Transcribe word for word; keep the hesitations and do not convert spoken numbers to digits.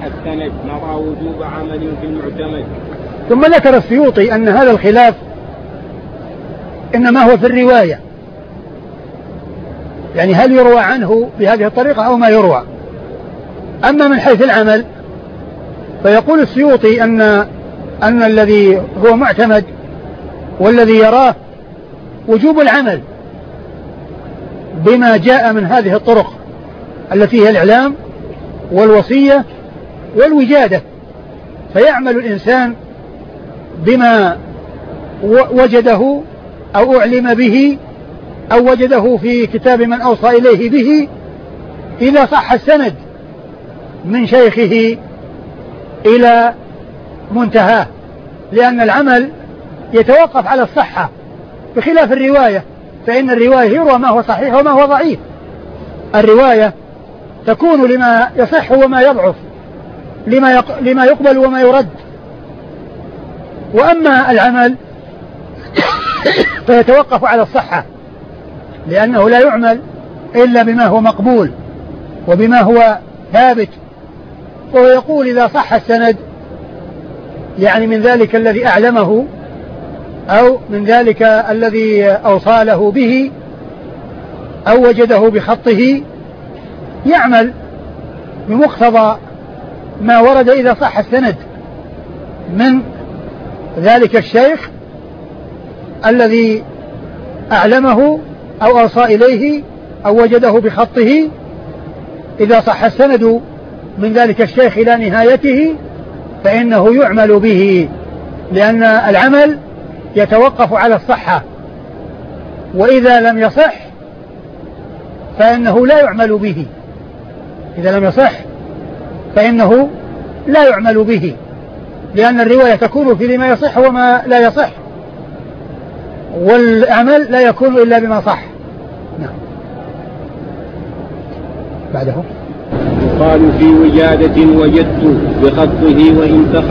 السند نرى وجوب عمل في المعتمد. ثم ذكر السيوطي أن هذا الخلاف إنما هو في الرواية، يعني هل يروى عنه بهذه الطريقة أو ما يروى. أما من حيث العمل فيقول السيوطي أن أن الذي هو معتمد والذي يراه وجوب العمل بما جاء من هذه الطرق التي هي الإعلام والوصية والوجادة، فيعمل الإنسان بما وجده أو أعلم به أو وجده في كتاب من أوصى إليه به إذا صح السند من شيخه إلى منتهاه، لأن العمل يتوقف على الصحة بخلاف الرواية، فإن الرواية يروى ما هو صحيح وما هو ضعيف. الرواية تكون لما يصح وما يضعف، لما لما يقبل وما يرد. وأما العمل فيتوقف على الصحة، لأنه لا يعمل إلا بما هو مقبول وبما هو ثابت. وهو يقول إذا صح السند يعني من ذلك الذي أعلمه أو من ذلك الذي أوصاله به أو وجده بخطه، يعمل بمقتضى ما ورد إذا صح السند من ذلك الشيخ الذي أعلمه أو أوصى إليه أو وجده بخطه. إذا صح السند من ذلك الشيخ إلى نهايته فإنه يعمل به، لأن العمل يتوقف على الصحة، وإذا لم يصح فإنه لا يعمل به. إذا لم يصح فإنه لا يعمل به، لأن الرواية تكون في لما يصح وما لا يصح، والعمل لا يكون إلا بما صح. نعم. بعده قال في وجادة وجدت بخطه وإن